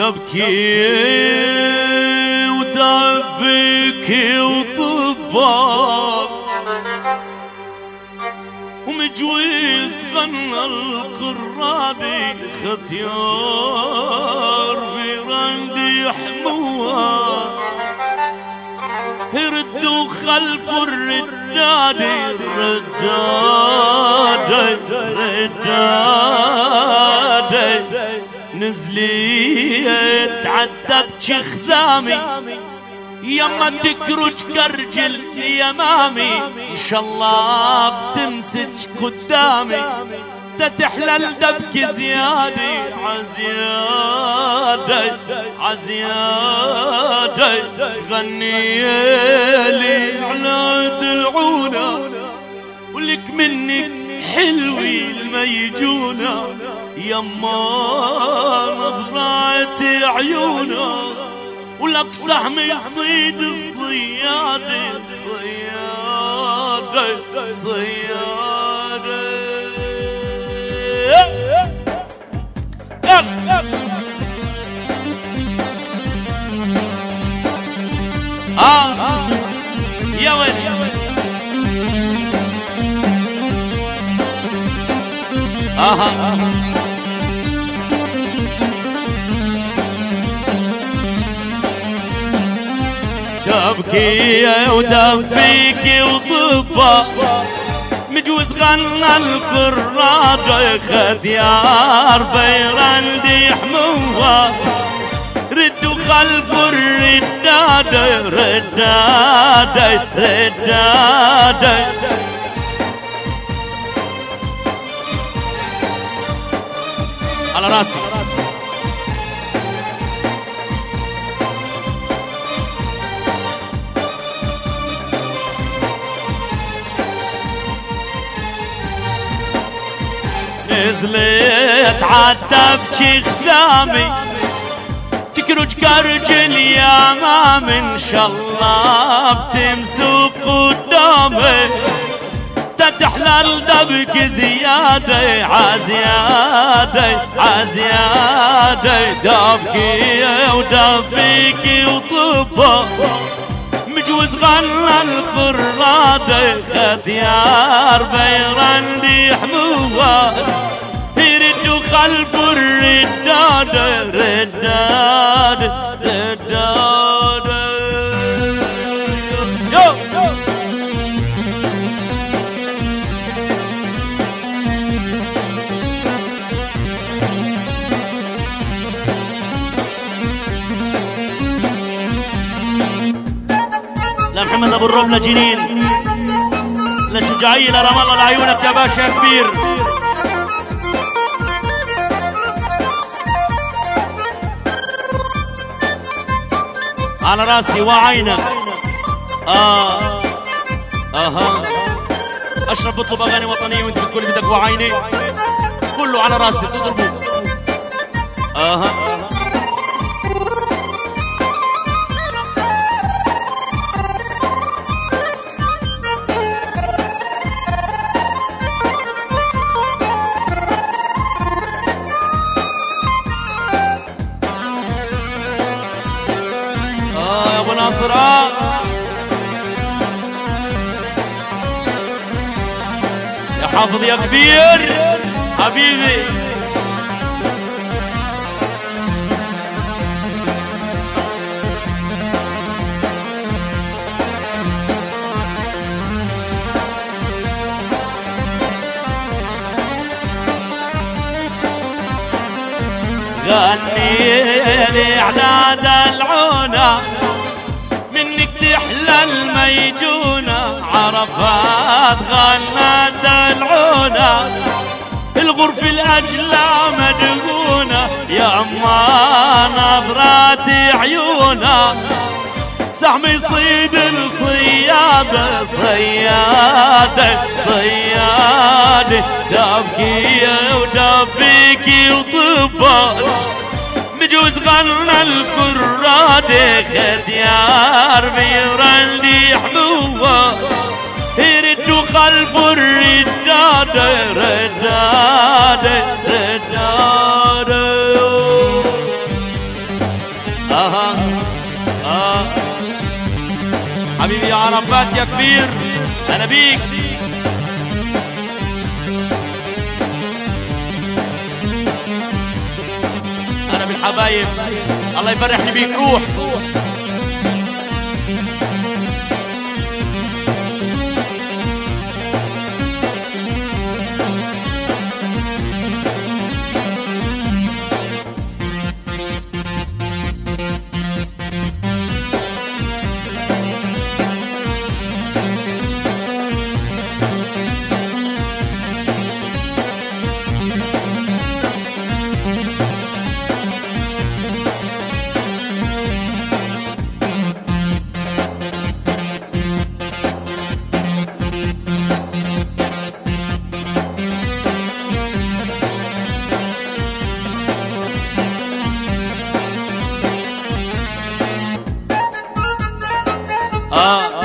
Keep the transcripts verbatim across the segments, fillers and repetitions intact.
تبكي وتبكي وطباك ومجويز غنى القرابي ختيار برندي حموها يردوا خلف الرداد الرداد الرداد نزليت عدت خزامي يما تكرج كرجل يمامي ان شاء الله بتمسك قدامي تتحلى الدبك زيادة عزيادة عزيادة غني لي على دلعونا ولك منك حلوي الميجونة يما نظرات عيونا ولك سهم يصيد الصيادة صيادة صيادة آه يا ويلي آه تبكي وتبكي وطبا مجوز غنى الكراد ختيار بيرندي حموها ردوا خلف الرداد رداد رداد على راسي نزلت عالدبشي خزامي تكرج كرج اليمام ان شاء الله بتمسك قدامي تتحلى الدبك زيادة عزيادة عزيادة دبكي ودبكي وطبا مجوز غنى القرادة ختيار بيرندي حموها يردوا خلف الرداد رداد رداد يو لمحمد ابو الرملة جنين لشجاعية لرام الله لعيونك يا باشا يا كبير على راسي وعينك آه آها أشرف بطلب أغاني وطنية وأنت بتقول بدك وعيني كله على راسي تضربوه آها آه يا حافظ يا كبير حبيبي غني لي على دلعونا منك تحلى الميجونة عرفات غنى دلعونا الغرف الأجلى مدهونة يا أما نظرات عيونا سهم يصيد الصيادة صيادة صيادة دبكي ودبكي وطبال مجوز غنى الكرادة ختيار بيرندي حموها يردوا خلف الرداد رداد رداد عرفات يا كبير، انا بيك. انا بالحبايب الله يفرحني بيك. روح آه.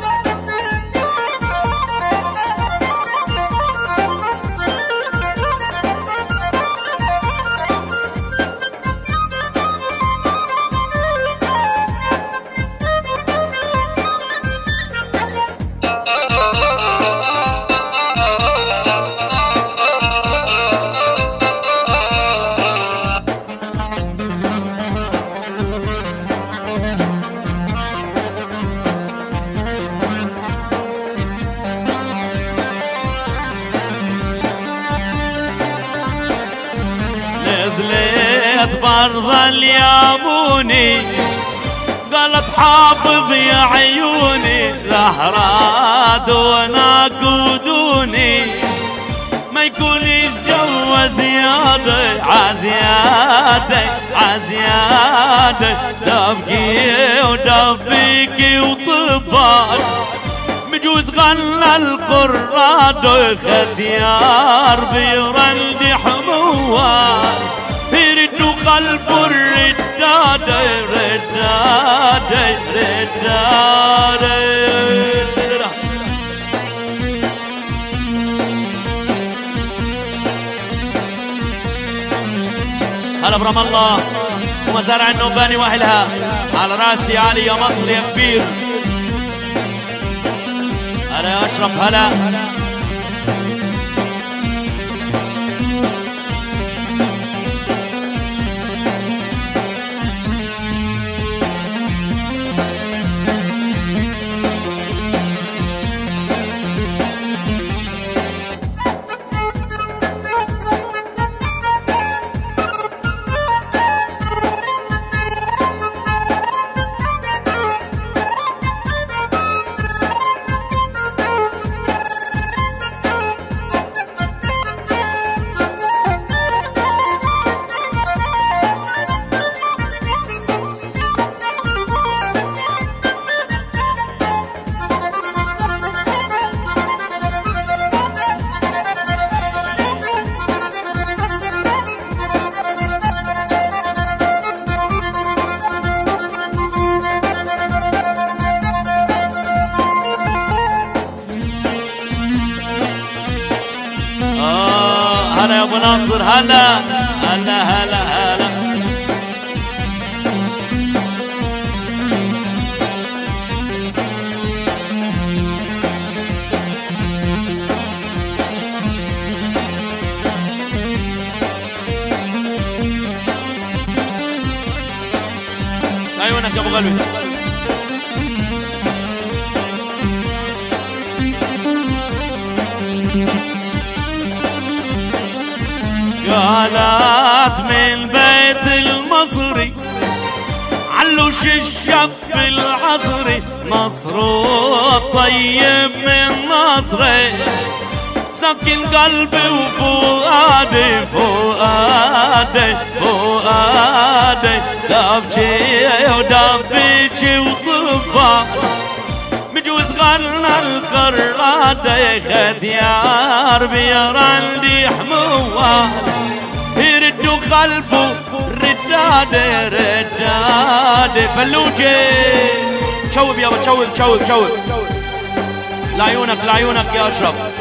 نزلت برض اليابوني قالت حافظ يا عيوني، الأحراد وناقودوني ما يكون الجو زيادة عزيادة عزيادة، دبقي ودبيكي وطبال بجوز غنى القراد، ختيار بيرندي حموال يردوا قلب الرداد رداد رداد. هلا برام الله ومزارع النوباني واهلها، على راسي علي يا مصر يا كبير. هلا يا اشرف هلا. هلا يا ابو ناصر هلا هلا هلا هلا. عيونك يا ابو قلبي. قالت من بيت المصري علوش الشاب العصري، مصر الطيب من مصري سكن قلبي وفؤادي فؤادي فؤادي، دبجي ودبيجي وطفا بجوز غنى القرادة، ختيار بيرندي حموال يردوا خلفه رداد رداد. فلوجي شوب يابا شوب شوب شوب لعيونك لعيونك يا اشرف.